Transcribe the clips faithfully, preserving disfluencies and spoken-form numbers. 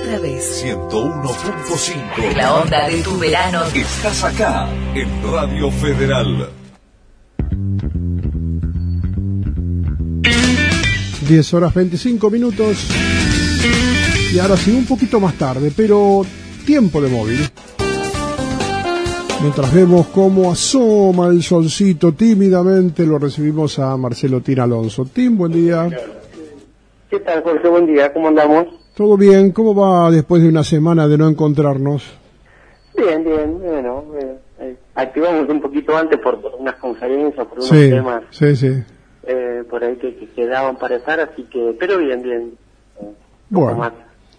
otra vez. ciento uno punto cinco. La onda de tu verano. Estás acá, en Radio Federal. diez horas veinticinco minutos. Y ahora sí, un poquito más tarde, pero tiempo de móvil. Mientras vemos cómo asoma el solcito tímidamente, lo recibimos a Marcelo Tin Alonso. Tim, buen día. ¿Qué tal, Jorge? Buen día, ¿cómo andamos? ¿Todo bien? ¿Cómo va después de una semana de no encontrarnos? Bien, bien, bueno, eh, eh, activamos un poquito antes por, por unas conferencias, por unos Sí, temas sí, sí. eh, por ahí que, que quedaban para estar, así que, pero bien, bien, eh, un Bueno. poco más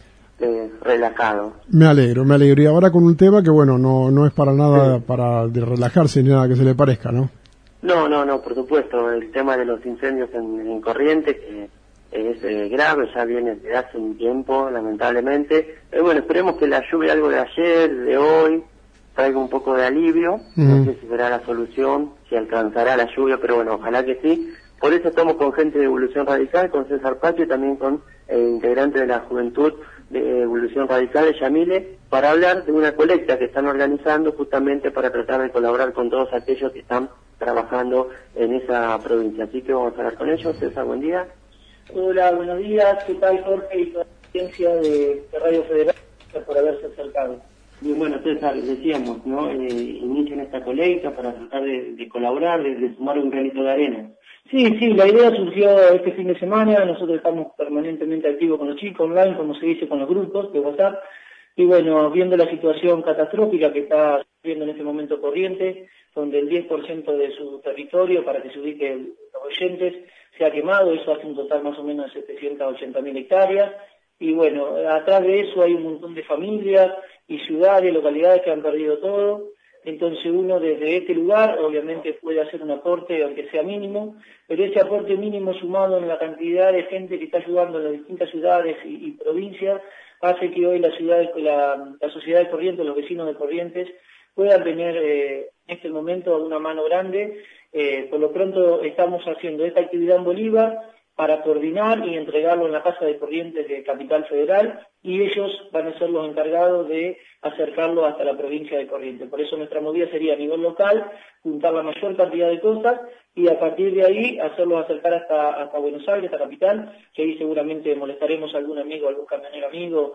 eh, relajado. Me alegro, me alegro. Y ahora con un tema que, bueno, no no es para nada Sí. para de relajarse ni nada que se le parezca, ¿no? No, no, no, por supuesto, el tema de los incendios en, en Corrientes, que es eh, grave, ya viene desde hace un tiempo, lamentablemente. Eh, bueno, esperemos que la lluvia, algo de ayer, de hoy, traiga un poco de alivio. Mm. No sé si será la solución, si alcanzará la lluvia, pero bueno, ojalá que sí. Por eso estamos con gente de Evolución Radical, con César Pacho y también con eh, integrante de la Juventud de Evolución Radical de Yamile, para hablar de una colecta que están organizando justamente para tratar de colaborar con todos aquellos que están trabajando en esa provincia. Así que vamos a hablar con ellos. César, buen día. Hola, buenos días. ¿Qué tal, Jorge y toda la audiencia de, de Radio Federal? Gracias por haberse acercado. Bien, bueno, César, decíamos, ¿no? Eh, inician esta colecta para tratar de, de colaborar, de, de sumar un granito de arena. Sí, sí, la idea surgió este fin de semana. Nosotros estamos permanentemente activos con los chicos online, como se dice, con los grupos de WhatsApp. Y bueno, viendo la situación catastrófica que está viendo en este momento Corrientes, donde el diez por ciento de su territorio, para que se ubiquen los oyentes, se ha quemado, eso hace un total más o menos de setecientas ochenta mil hectáreas. Y bueno, atrás de eso hay un montón de familias y ciudades, localidades que han perdido todo. Entonces uno desde este lugar obviamente puede hacer un aporte, aunque sea mínimo, pero ese aporte mínimo sumado en la cantidad de gente que está ayudando en las distintas ciudades y, y provincias, hace que hoy la ciudad, la, la sociedad de Corrientes, los vecinos de Corrientes, puedan tener eh, en este momento una mano grande. Eh, por lo pronto estamos haciendo esta actividad en Bolívar para coordinar y entregarlo en la Casa de Corrientes de Capital Federal, y ellos van a ser los encargados de acercarlo hasta la provincia de Corrientes. Por eso nuestra movida sería a nivel local, juntar la mayor cantidad de cosas y a partir de ahí hacerlos acercar hasta, hasta Buenos Aires, hasta Capital, que ahí seguramente molestaremos a algún amigo, algún camionero amigo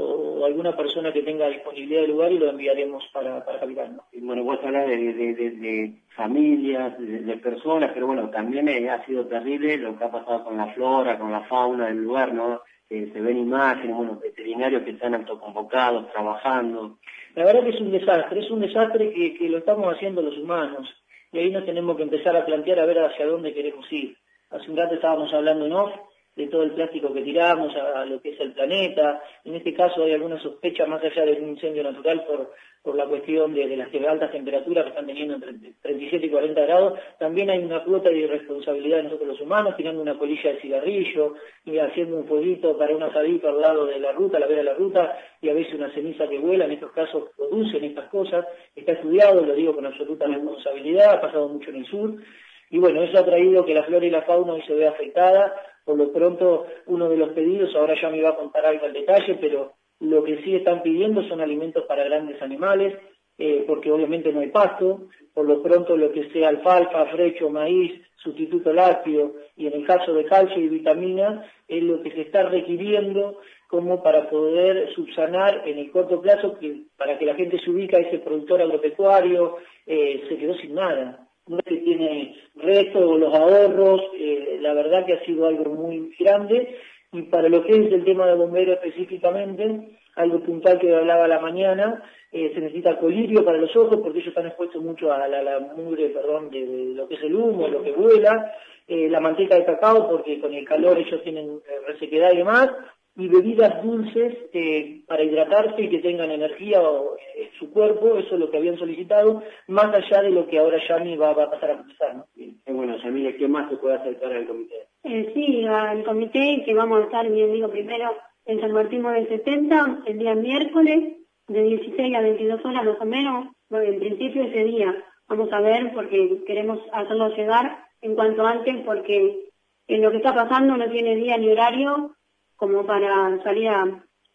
o alguna persona que tenga disponibilidad de lugar y lo enviaremos para, para Capital, ¿no? Y bueno, vos hablas de, de, de, de familias, de, de personas, pero bueno, también eh, ha sido terrible lo que ha pasado con la flora, con la fauna del lugar, ¿no? Eh, se ven imágenes, bueno, veterinarios que están autoconvocados, trabajando. La verdad que es un desastre, es un desastre que, que lo estamos haciendo los humanos, y ahí nos tenemos que empezar a plantear a ver hacia dónde queremos ir. Hace un rato estábamos hablando en off de todo el plástico que tiramos a, a lo que es el planeta. En este caso hay alguna sospecha más allá de un incendio natural por, por la cuestión de, de las altas temperaturas que están teniendo entre treinta y siete y cuarenta grados. También hay una cuota de irresponsabilidad de nosotros los humanos, tirando una colilla de cigarrillo y haciendo un fueguito para un asadito al lado de la ruta, a la vera de la ruta, y a veces una ceniza que vuela. En estos casos producen estas cosas. Está estudiado, lo digo con absoluta responsabilidad, ha pasado mucho en el sur. Y bueno, eso ha traído que la flora y la fauna hoy se vea afectada. Por lo pronto, uno de los pedidos, ahora ya me iba a contar algo al detalle, pero lo que sí están pidiendo son alimentos para grandes animales, eh, porque obviamente no hay pasto. Por lo pronto, lo que sea alfalfa, frecho, maíz, sustituto lácteo, y en el caso de calcio y vitamina, es lo que se está requiriendo como para poder subsanar en el corto plazo, que para que la gente se ubique, ese productor agropecuario eh, se quedó sin nada. No es que tiene restos o los ahorros, eh, la verdad que ha sido algo muy grande. Y para lo que es el tema de bomberos específicamente, algo puntual que hablaba a la mañana, eh, se necesita colirio para los ojos, porque ellos están expuestos mucho a la, la mugre, perdón, de, de lo que es el humo, lo que vuela, eh, la manteca de cacao, porque con el calor ellos tienen eh, resequedad y demás, y bebidas dulces eh, para hidratarse y que tengan energía o, eh, su cuerpo. Eso es lo que habían solicitado, más allá de lo que ahora Yami va, va a pasar a procesar, ¿no? Eh, bueno, Yamile, ¿qué más se puede acercar al comité? Eh, sí, al comité, que vamos a estar, bien digo, primero en San Martín del setenta, el día miércoles, de dieciséis a veintidós horas más o menos. Bueno, en principio ese día vamos a ver, porque queremos hacerlo llegar en cuanto antes, porque en lo que está pasando no tiene día ni horario como para salir a,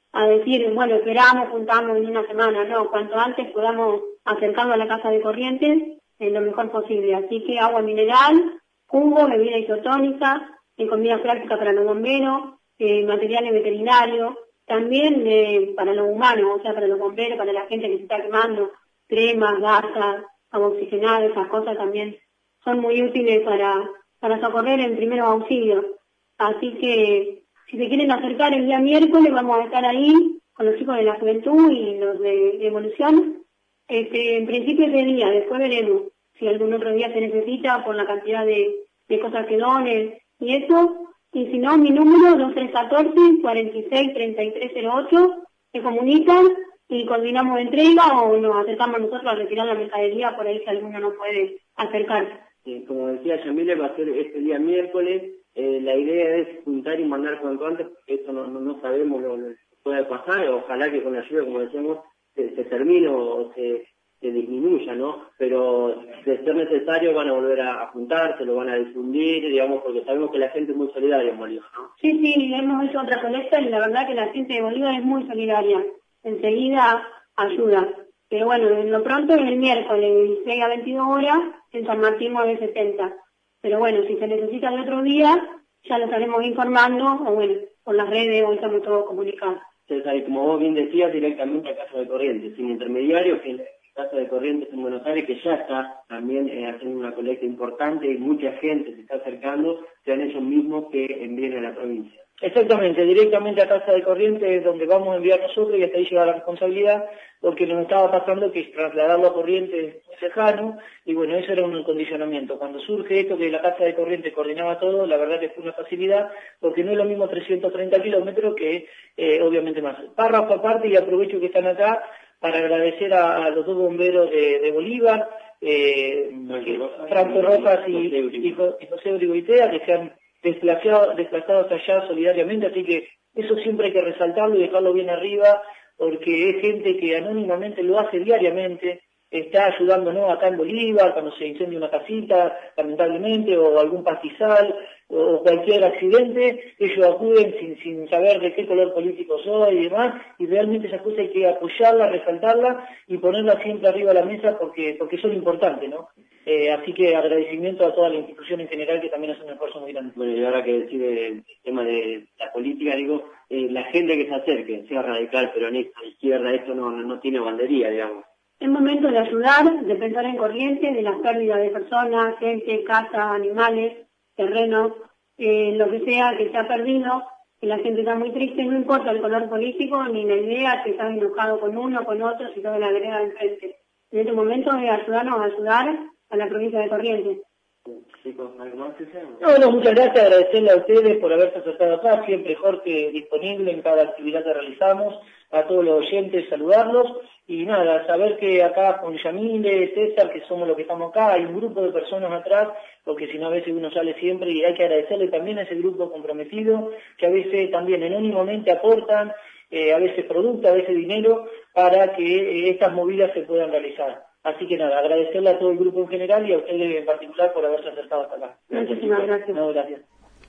a decir, bueno, esperamos, juntamos en una semana, no, cuanto antes podamos acercarlo a la Casa de Corrientes, eh, lo mejor posible. Así que agua mineral, jugo, bebida isotónica, eh, comida práctica para los bomberos, eh, materiales veterinarios, también eh, para los humanos, o sea, para los bomberos, para la gente que se está quemando, cremas, gasas, agua oxigenada, esas cosas también son muy útiles para, para socorrer en primeros auxilios. Así que, si se quieren acercar el día miércoles, vamos a estar ahí con los chicos de la juventud y los de, de evolución. Este, en principio ese día, después veremos si algún otro día se necesita por la cantidad de, de cosas que donen y eso. Y si no, mi número dos tres uno cuatro, cuarenta y seis, treinta y tres cero ocho, se comunican y coordinamos entrega o nos acercamos nosotros a retirar la mercadería por ahí si alguno no puede acercarse. Sí, como decía Yamile, va a ser este día miércoles. Eh, la idea es juntar y mandar cuanto antes, porque eso no, no, no sabemos lo que puede pasar. Ojalá que con la ayuda, como decíamos, se, se termine o se, se disminuya, ¿no? Pero de ser necesario van a volver a, a juntarse, lo van a difundir, digamos, porque sabemos que la gente es muy solidaria en Bolívar, ¿no? Sí, sí, hemos hecho otra colecta y la verdad que la gente de Bolívar es muy solidaria. Enseguida ayuda. Pero bueno, en lo pronto es el miércoles, de dieciséis a veintidós horas, en San Martín nueve setenta. Pero bueno, si se necesita de otro día, ya lo estaremos informando, o bueno, por las redes, hoy estamos todos comunicados. César, y como vos bien decías, directamente a Casa de Corrientes, sin intermediarios, que Casa de Corrientes en Buenos Aires, que ya está también eh, haciendo una colecta importante y mucha gente se está acercando, sean ellos mismos que envíen a la provincia. Exactamente, directamente a Casa de Corrientes es donde vamos a enviar nosotros y hasta ahí llega la responsabilidad, porque nos estaba pasando que trasladarlo a Corrientes es muy lejano y bueno, eso era un condicionamiento. Cuando surge esto que la Casa de Corrientes coordinaba todo, la verdad que fue una facilidad, porque no es lo mismo trescientos treinta kilómetros que eh, obviamente más. Párrafo aparte, y aprovecho que están acá para agradecer a, a los dos bomberos de, de Bolívar, eh, Franco Rojas y, y, y José Brigoitea, que se han desplazado, desplazados allá solidariamente, así que eso siempre hay que resaltarlo y dejarlo bien arriba, porque es gente que anónimamente lo hace diariamente, está ayudándonos acá en Bolívar, cuando se incendia una casita, lamentablemente, o algún pastizal, o cualquier accidente, ellos acuden sin, sin saber de qué color político soy y demás, y realmente esas cosas hay que apoyarlas, resaltarlas y ponerlas siempre arriba de la mesa porque, porque son importantes, ¿no? Eh, así que agradecimiento a toda la institución en general que también hace un esfuerzo muy grande. Bueno, y ahora que decir el tema de la política, digo, eh, la gente que se acerque, sea radical, peronista, izquierda, esto no, no tiene bandería, digamos. Es momento de ayudar, de pensar en Corrientes, de las pérdidas de personas, gente, casa, animales, terrenos, eh, lo que sea que se ha perdido, que la gente está muy triste, no importa el color político ni la idea, si estás enojado con uno, con otro, si todo la vereda de enfrente. En este momento es ayudarnos a ayudar a la provincia de Corrientes. Chicos, ¿algo más que sea? No, no, muchas gracias, agradecerle a ustedes por haberse acercado acá, siempre Jorge disponible en cada actividad que realizamos, a todos los oyentes saludarlos, y nada, saber que acá con Yamile, César, que somos los que estamos acá, hay un grupo de personas atrás, porque si no a veces uno sale siempre y hay que agradecerle también a ese grupo comprometido, que a veces también anónimamente aportan, eh, a veces productos, a veces dinero, para que eh, estas movidas se puedan realizar. Así que nada, agradecerle a todo el grupo en general y a ustedes en particular por haberse acercado hasta acá. Muchísimas gracias. No, gracias.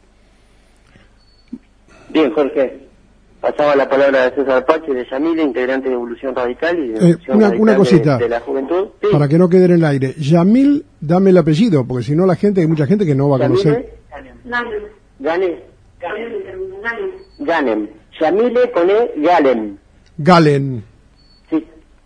Bien, Jorge. Pasaba la palabra de César Pache, de Yamile, integrante de Evolución Radical y de Eh, Evolución una, Radical una cosita, de, de la Juventud. Sí. para que no quede en el aire. Yamil, dame el apellido, porque si no la gente, hay mucha gente que no va a conocer. Ganem. Gane. Ganem. Ganem. Ganem. Yamile con E, Galem. Galen, Sí.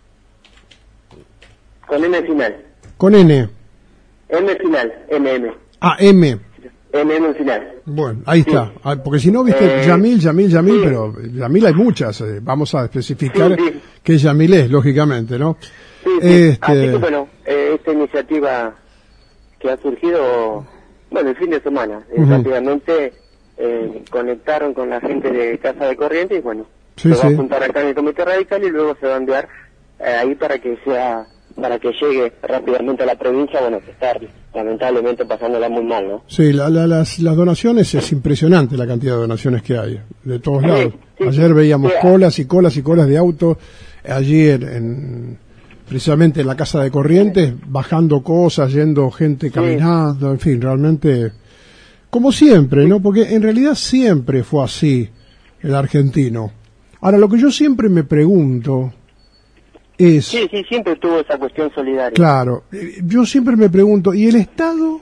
Con M final. con N. M final. M, M. Ah, M. M, M final. Bueno, ahí está. Ah, porque si no, viste, Eh, Yamil, Yamil, Yamil, sí. pero Yamil hay muchas. eh, Vamos a especificar Sí, sí. qué Yamil es, lógicamente, ¿no? Sí, sí. Este, Así que bueno, eh, esta iniciativa que ha surgido, bueno, el fin de semana, eh, Ujú. rápidamente eh, conectaron con la gente de Casa de Corrientes y bueno, Sí, se va sí. a juntar acá en el Comité Radical y luego se va a enviar eh, ahí para que sea, para que llegue rápidamente a la provincia, bueno, que está lamentablemente pasándola muy mal, ¿no? Sí, la- la- las, las donaciones, es impresionante la cantidad de donaciones que hay, de todos Sí, lados. sí. Ayer veíamos Sí. colas y colas y colas de autos, allí en, en- precisamente en la Casa de Corrientes, bajando cosas, yendo gente caminando, en fin, realmente, como siempre, ¿no? Porque en realidad siempre fue así el argentino. Ahora, lo que yo siempre me pregunto es... Sí, sí, siempre tuvo esa cuestión solidaria. Claro, eh, yo siempre me pregunto, ¿y el Estado?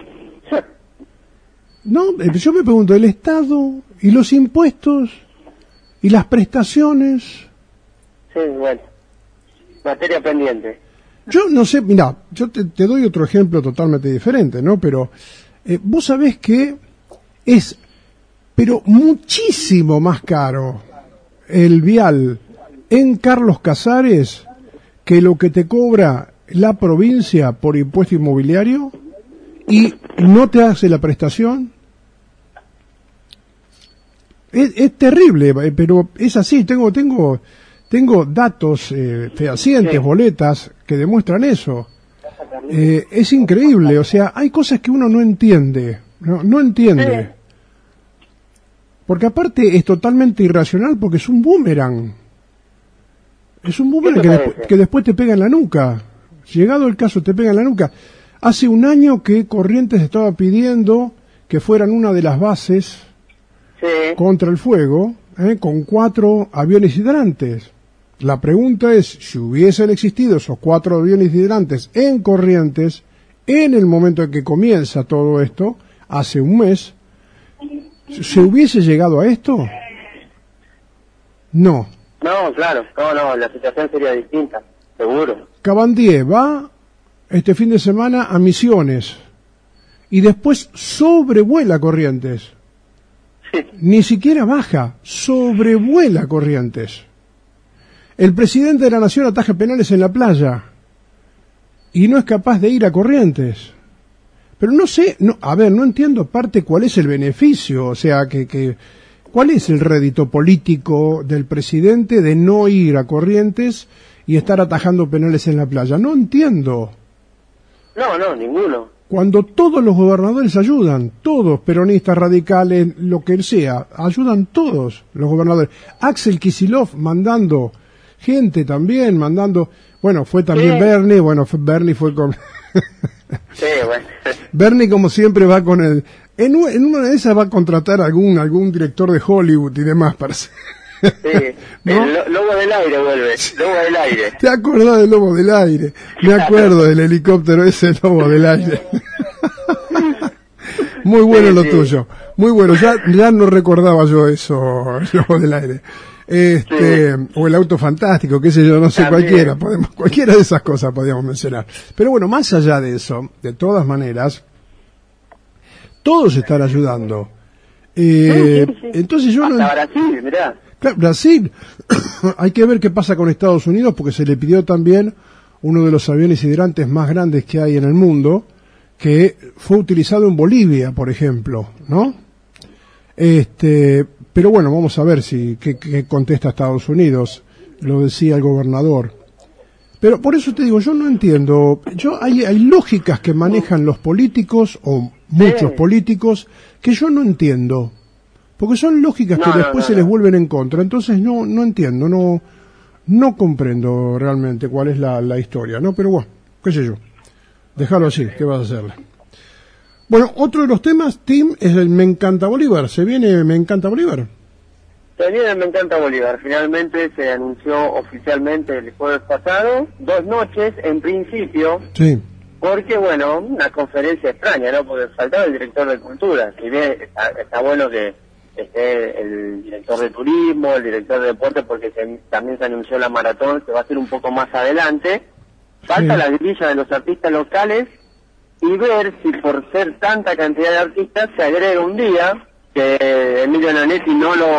No, eh, yo me pregunto, ¿el Estado y los impuestos y las prestaciones? Sí, bueno, materia pendiente. Yo no sé, mira, yo te, te doy otro ejemplo totalmente diferente, ¿no? Pero eh, vos sabés que es, pero muchísimo más caro el vial en Carlos Casares que lo que te cobra la provincia por impuesto inmobiliario y no te hace la prestación. Es, es terrible, pero es así. Tengo, tengo, tengo datos eh, fehacientes, sí. boletas que demuestran eso. Eh, es increíble, o sea, hay cosas que uno no entiende, no, no entiende. Porque aparte es totalmente irracional porque es un boomerang. Es un boomerang que, despu que después te pega en la nuca. Llegado el caso, te pega en la nuca. Hace un año que Corrientes estaba pidiendo que fueran una de las bases sí. contra el fuego, ¿eh? con cuatro aviones hidrantes. La pregunta es, si hubiesen existido esos cuatro aviones hidrantes en Corrientes, en el momento en que comienza todo esto, hace un mes, ¿se hubiese llegado a esto? No. No, claro, no, no, la situación sería distinta, seguro. Cabandier va este fin de semana a Misiones y después sobrevuela Corrientes. Sí. Ni siquiera baja, sobrevuela Corrientes. El presidente de la Nación ataja penales en la playa y no es capaz de ir a Corrientes. Pero no sé, no, a ver, no entiendo aparte cuál es el beneficio, o sea, que, que cuál es el rédito político del presidente de no ir a Corrientes y estar atajando penales en la playa. No entiendo. No, no, ninguno. Cuando todos los gobernadores ayudan, todos, peronistas, radicales, lo que sea, ayudan todos los gobernadores. Axel Kicillof mandando gente también, mandando, bueno, fue también sí. Bernie, bueno, fue, Bernie fue con... sí, bueno. Bernie como siempre va con el... En, en una de esas va a contratar algún algún director de Hollywood y demás para hacer... Sí, ¿no? El lo, lobo del aire vuelve, lobo del aire. ¿Te acordás del lobo del aire? Me acuerdo del helicóptero ese lobo del aire. Muy bueno sí, lo sí. tuyo, muy bueno, ya, ya no recordaba yo eso, el lobo del aire. Este, sí. O el auto fantástico, qué sé yo, no sé, También. cualquiera, podemos, cualquiera de esas cosas podríamos mencionar. Pero bueno, más allá de eso, de todas maneras, todos están ayudando. Eh, sí, sí, sí. Entonces yo Hasta no... Brasil, mirá. Claro, Brasil, hay que ver qué pasa con Estados Unidos, porque se le pidió también uno de los aviones hidrantes más grandes que hay en el mundo, que fue utilizado en Bolivia, por ejemplo, ¿no? Este, pero bueno, vamos a ver si qué, qué contesta Estados Unidos, lo decía el gobernador. Pero por eso te digo, yo no entiendo, yo hay, hay lógicas que manejan los políticos, o muchos políticos, que yo no entiendo. Porque son lógicas no, que después no, no, se les vuelven en contra. Entonces no no entiendo, no no comprendo realmente cuál es la, la historia, ¿no? Pero bueno, qué sé yo. Déjalo así, ¿qué vas a hacerle? Bueno, otro de los temas, Tim, es el Me Encanta Bolívar. ¿Se viene Me Encanta Bolívar? Se viene el Me Encanta Bolívar. Finalmente se anunció oficialmente el jueves pasado. Dos noches, en principio. Sí. Porque, bueno, una conferencia extraña, ¿no? Porque faltaba el director de Cultura. Si bien está, está bueno que esté el director de Turismo, el director de Deporte, porque se, también se anunció la maratón, que va a ser un poco más adelante. Falta sí. la grilla de los artistas locales y ver si por ser tanta cantidad de artistas se agrega un día, que Emilio Nanetti no lo,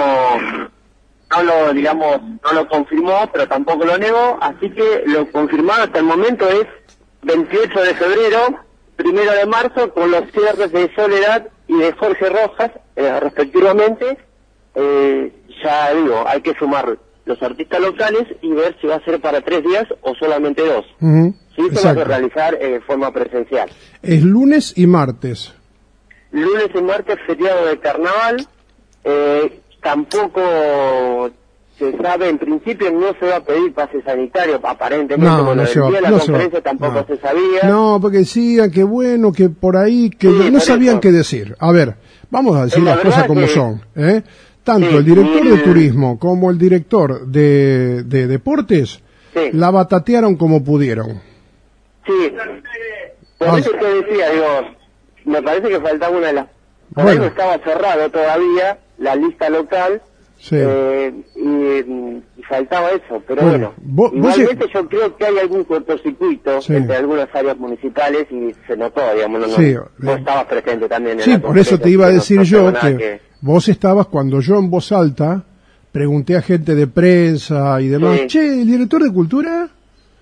no lo, digamos, no lo confirmó, pero tampoco lo negó, así que lo confirmado hasta el momento es veintiocho de febrero, primero de marzo, con los cierres de Soledad y de Jorge Rojas, eh, respectivamente. Eh, ya digo, hay que sumar los artistas locales y ver si va a ser para tres días o solamente dos. Uh-huh. Sí, se va a realizar eh, de forma presencial. Es lunes y martes. Lunes y martes, feriado de carnaval. Eh, tampoco se sabe, en principio no se va a pedir pase sanitario, aparentemente, no, bueno, no el día de la no conferencia tampoco no. se sabía. No, porque decían que bueno, que por ahí, que sí, no sabían eso. qué decir. A ver, vamos a decir la las cosas como que... son, ¿eh? tanto Sí, el director y de el- turismo como el director de, de deportes Sí. la batatearon como pudieron. Sí, por Ah, eso te decía, digo, me parece que faltaba una de las... Por Bueno. ahí no estaba cerrado todavía la lista local, Sí. eh, y, y faltaba eso, pero Bueno, bueno, vos- vos igualmente se- yo creo que hay algún cortocircuito Sí. entre algunas áreas municipales y se notó, digamos, no, no- Sí, vos eh, estabas presente también en Sí, la por eso conferencia, te iba a así que decir no- no yo tengo nada que, vos estabas cuando yo en voz alta pregunté a gente de prensa y demás, Sí. che, ¿el director de cultura?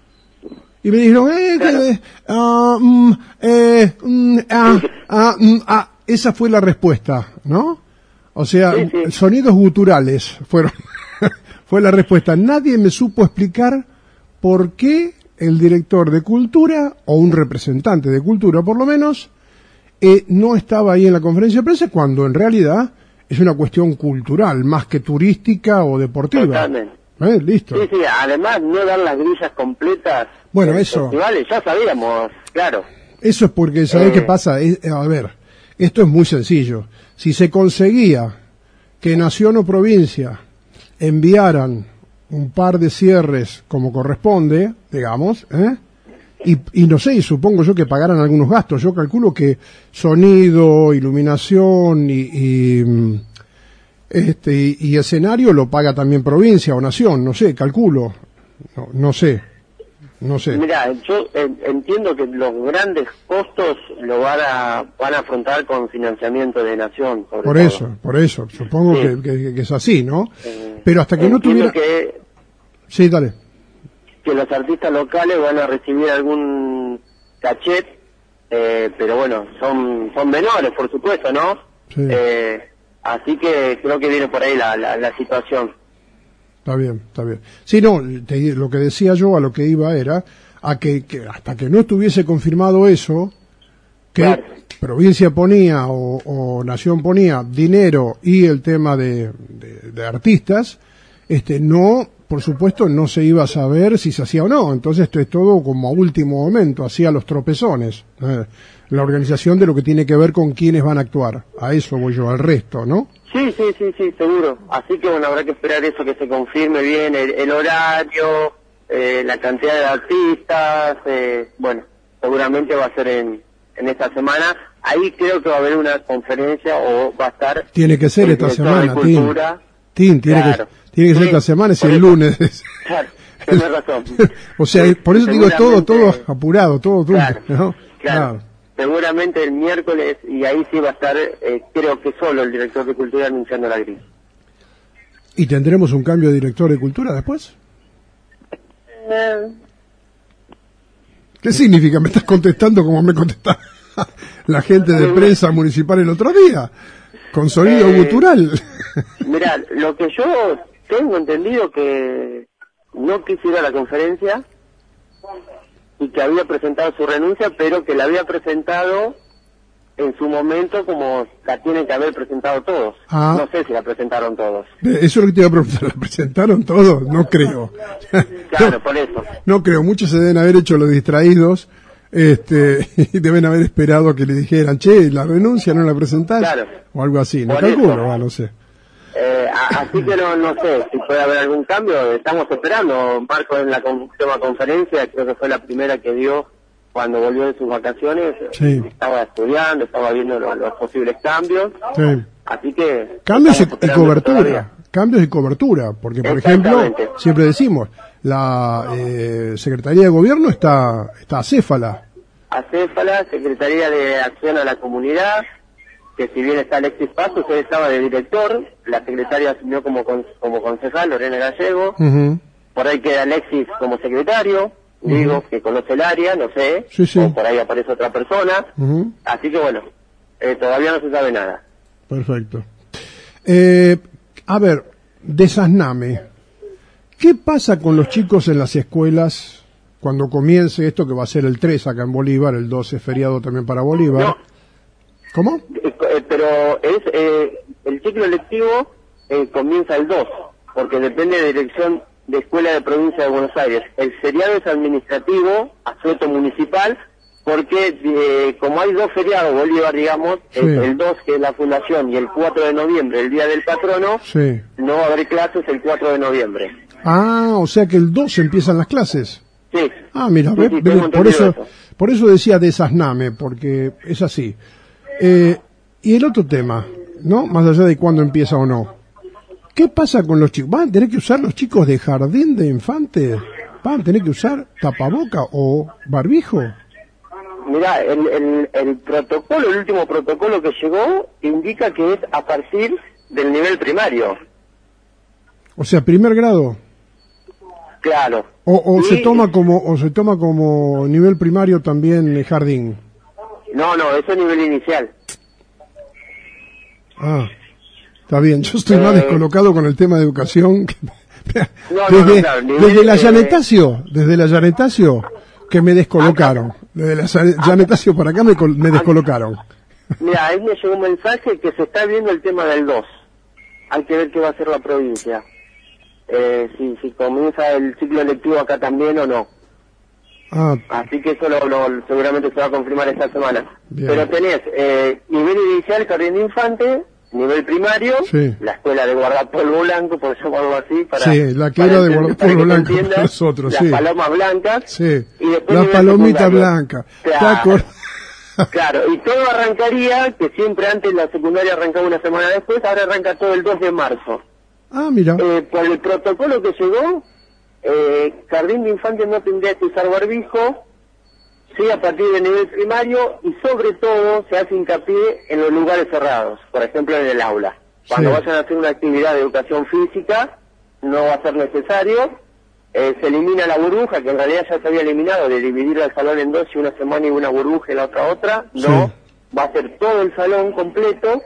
Y me dijeron, eh, Claro. que, ah, mm, eh, mm, ah, ah, mm, ah. Esa fue la respuesta, ¿no? O sea, Sí, sí. sonidos guturales fueron, fue la respuesta. Nadie me supo explicar por qué el director de cultura, o un representante de cultura por lo menos, eh, no estaba ahí en la conferencia de prensa, cuando en realidad es una cuestión cultural, más que turística o deportiva. Totalmente. ¿Eh? Listo. Sí, sí, además no dar las grillas completas. Bueno, en eso. festivales, ya sabíamos, claro. Eso es porque, ¿sabés Eh. qué pasa? Es- a ver, esto es muy sencillo. Si se conseguía que Nación o provincia enviaran un par de cierres como corresponde, digamos, ¿eh? y, y no sé, y supongo yo que pagaran algunos gastos. Yo calculo que sonido, iluminación y, y, mm, este, y, y escenario lo paga también provincia o nación, no sé, calculo. No, no sé, no sé. Mira, yo en- entiendo que los grandes costos lo van a van a afrontar con financiamiento de nación, sobre Por todo. eso, por eso, supongo Sí. que, que- que es así, ¿no? Eh, Pero hasta que no entiendo tuviera... que, Sí, dale. que los artistas locales van a recibir algún cachet, eh, pero bueno, son son menores, por supuesto, ¿no? Sí. Eh, así que creo que viene por ahí la, la, la situación. Está bien, está bien. Sí, no, te- lo que decía yo, a lo que iba era a que, que hasta que no estuviese confirmado eso, que Claro. provincia ponía o, o nación ponía dinero y el tema de, de- de artistas, este, no, por supuesto, no se iba a saber si se hacía o no. Entonces esto es todo como a último momento, hacía los tropezones. eh, la organización de lo que tiene que ver con quiénes van a actuar. A eso voy yo, al resto, ¿no? Sí, sí, sí, sí, seguro. Así que bueno, habrá que esperar eso, que se confirme bien el, el horario, eh, la cantidad de artistas, eh, bueno, seguramente va a ser en, en esta semana. Ahí creo que va a haber una conferencia o va a estar... Tiene que ser el esta director de semana, Tim. Cultura. Tim, tiene Claro. que, tiene que ser Sí, esta semana, es por el eso. lunes. Claro, tenés razón. O sea, Sí, por eso digo todo, todo seguramente- apurado, todo, todo, Claro, ¿no? claro. Seguramente el miércoles, y ahí sí va a estar, eh, creo que solo el director de Cultura anunciando la gris. ¿Y tendremos un cambio de director de cultura después? Eh, ¿Qué significa? Me estás contestando como me contestaba la gente de prensa municipal el otro día, con sonido Eh, gutural. Mirá, lo que yo tengo entendido que no quiso ir a la conferencia y que había presentado su renuncia, pero que la había presentado en su momento como la tienen que haber presentado todos. Ah. No sé si la presentaron todos. Eso es lo que te iba a preguntar, ¿la presentaron todos? No creo. Claro, No, por eso. no creo, muchos se deben haber hecho los distraídos, este, y deben haber esperado a que le dijeran, che, la renuncia no la presentás, Claro. o algo así, no Por calculo, eso. ah, no sé. Eh, a- así que no, no sé si puede haber algún cambio. Estamos esperando. Marco en la con- última conferencia, creo que fue la primera que dio cuando volvió de sus vacaciones. Sí. Estaba estudiando, estaba viendo lo- los posibles cambios. Sí. Así que... Cambios y, estamos y esperando cobertura, todavía. cambios y cobertura, porque por ejemplo, Exactamente. siempre decimos, la eh, Secretaría de Gobierno está, está acéfala. Acéfala, Secretaría de Acción a la Comunidad, que si bien está Alexis Paso, usted estaba de director, la secretaria asumió como con- como concejal, Lorena Gallego, Ujú. por ahí queda Alexis como secretario, digo, que conoce el área, no sé, Sí, sí. o por ahí aparece otra persona, Ujú. así que bueno, eh, todavía no se sabe nada. Perfecto. Eh, a ver, desasname. ¿Qué pasa con los chicos en las escuelas cuando comience esto que va a ser el tres acá en Bolívar, el doce feriado también para Bolívar? No. ¿Cómo? Eh, eh, pero es eh, el ciclo lectivo eh, comienza el dos, porque depende de dirección de escuela de provincia de Buenos Aires. El feriado es administrativo, asueto municipal, porque eh, como hay dos feriados, Bolívar, digamos, Sí. el, el dos, que es la fundación, y el cuatro de noviembre, el día del patrono, Sí. no va a haber clases el cuatro de noviembre. Ah, o sea que el dos empiezan las clases. Sí. Ah, mira, Sí, ve- sí, ve- tengo por entendido eso, por eso decía desasname, porque es así. Eh, y el otro tema, ¿no? Más allá de cuándo empieza o no. ¿Qué pasa con los chicos? ¿Van a tener que usar los chicos de jardín de infantes? ¿Van a tener que usar tapaboca o barbijo? Mirá, el, el, el protocolo, el último protocolo que llegó, indica que es a partir del nivel primario. O sea, primer grado. Claro. O, o Y- se toma como o se toma como nivel primario también el jardín. No, no, eso es nivel inicial. Ah, está bien. Yo estoy más Eh. descolocado con el tema de educación. que- No, no, desde, no, claro, nivel, desde la eh, Llanetacio, desde la Llanetacio, que me descolocaron. Desde la Lla- Llanetacio para acá me, col- me descolocaron. Mira, ahí me llegó un mensaje que se está viendo el tema del dos. Hay que ver qué va a hacer la provincia. Eh, si, si comienza el ciclo lectivo acá también o no. Ah, Así que eso lo, lo- seguramente se va a confirmar esta semana. Bien. Pero tenés eh, nivel inicial, jardín de infante, nivel primario, Sí. la escuela de guardapolvo blanco, por llamarlo así, para, Sí, la que para era de enten- guardapolvo para que se blanco entienda, para nosotros, las sí. palomas blancas, sí. y después La nivel palomita secundario. blanca. ¿Te Claro. acordás? Claro, y todo arrancaría, que siempre antes la secundaria arrancaba una semana después, ahora arranca todo el dos de marzo. Ah, mira. Eh, por el protocolo que llegó, eh, jardín de infantes no tendría que usar barbijo, sí a partir del nivel primario, y sobre todo se hace hincapié en los lugares cerrados, por ejemplo en el aula. Cuando Sí. vayan a hacer una actividad de educación física, no va a ser necesario. Eh, se elimina la burbuja, que en realidad ya se había eliminado, de dividir el salón en dos y una semana y una burbuja y la otra otra. No, Sí. va a ser todo el salón completo,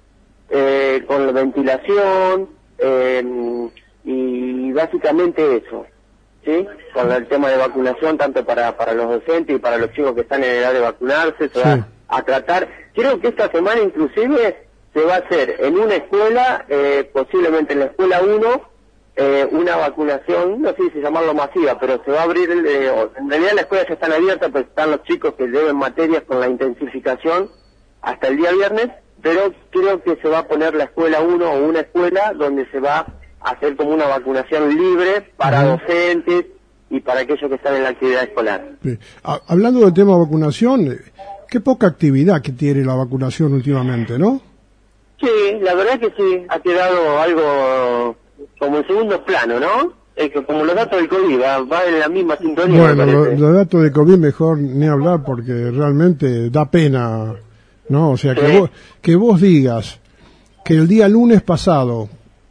eh, con la ventilación, eh, y básicamente eso, ¿sí? Con el tema de vacunación, tanto para, para los docentes y para los chicos que están en edad de vacunarse, se va Sí. a tratar. Creo que esta semana inclusive se va a hacer en una escuela, eh, posiblemente en la escuela uno, eh, una vacunación, no sé si llamarlo masiva, pero se va a abrir, el, eh, en realidad las escuelas ya están abiertas, pues están los chicos que lleven materias con la intensificación hasta el día viernes, pero creo que se va a poner la escuela uno o una escuela donde se va a hacer como una vacunación libre para Ujú. docentes y para aquellos que están en la actividad escolar. Sí. Ha- Hablando del tema vacunación, eh, qué poca actividad que tiene la vacunación últimamente, ¿no? Sí, la verdad que sí, ha quedado algo como en segundo plano, ¿no? Es que como los datos del COVID, va, va en la misma sintonía, Bueno, me lo- parece. los datos de COVID mejor ni hablar porque realmente da pena, ¿no? O sea, que, Sí. vos, que vos digas que el día lunes pasado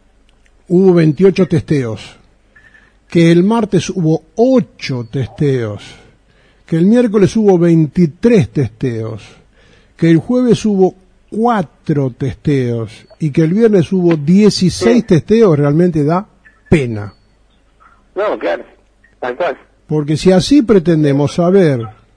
hubo veintiocho testeos, que el martes hubo ocho testeos, que el miércoles hubo veintitrés testeos, que el jueves hubo cuatro testeos y que el viernes hubo dieciséis Sí. testeos, realmente da pena. No, claro, tal cual. Porque si así pretendemos saber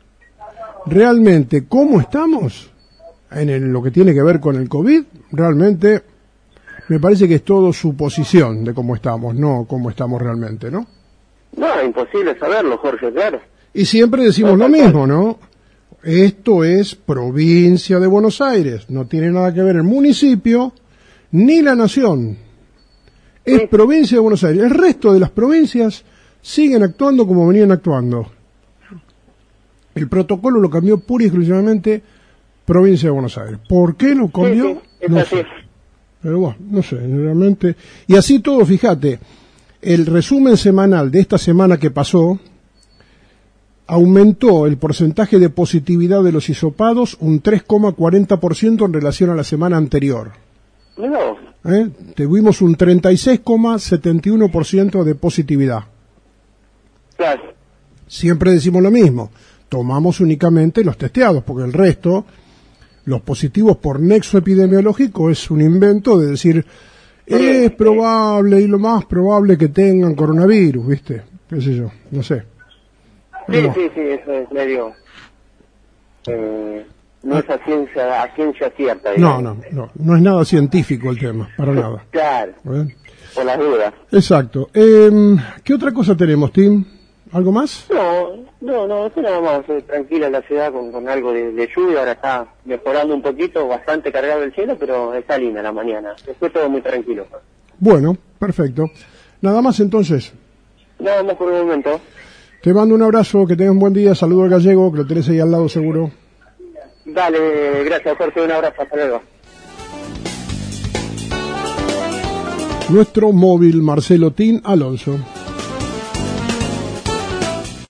realmente cómo estamos en el- lo que tiene que ver con el COVID, realmente me parece que es todo suposición de cómo estamos, no cómo estamos realmente, ¿no? No, imposible saberlo, Jorge, claro. Y siempre decimos No, lo tal cual. mismo, ¿no? Esto es provincia de Buenos Aires, no tiene nada que ver el municipio ni la nación. Es Sí. provincia de Buenos Aires. El resto de las provincias siguen actuando como venían actuando. El protocolo lo cambió pura y exclusivamente provincia de Buenos Aires. ¿Por qué lo cambió? Sí, sí, es no así. sé. Pero bueno, no sé, realmente. Y así todo, fíjate, el resumen semanal de esta semana que pasó aumentó el porcentaje de positividad de los hisopados un tres coma cuarenta por ciento en relación a la semana anterior. No, ¿Eh? Tuvimos un treinta y seis coma setenta y uno por ciento de positividad. claro. Siempre decimos lo mismo, tomamos únicamente los testeados, porque el resto, los positivos por nexo epidemiológico, es un invento de decir, es probable y lo más probable que tengan coronavirus, ¿viste? ¿Qué sé yo? No sé. Sí, Pero, sí, sí, eso es medio... Eh, no es a ciencia, a ciencia cierta, no, digamos. no, no, no es nada científico el tema, para nada. Claro, ¿Eh? por las dudas. Exacto. Eh, ¿Qué otra cosa tenemos, Tim? ¿Algo más? No, no, no, eso nada más, eh, tranquila la ciudad con, con algo de, de lluvia, ahora está mejorando un poquito, bastante cargado el cielo, pero está linda la mañana, después todo muy tranquilo. Bueno, perfecto. Nada más entonces. Nada más por el momento. Te mando un abrazo, que tengas un buen día, saludo al gallego, que lo tenés ahí al lado seguro. Dale, gracias Jorge, un abrazo, hasta luego. Nuestro móvil Marcelo Tin Alonso.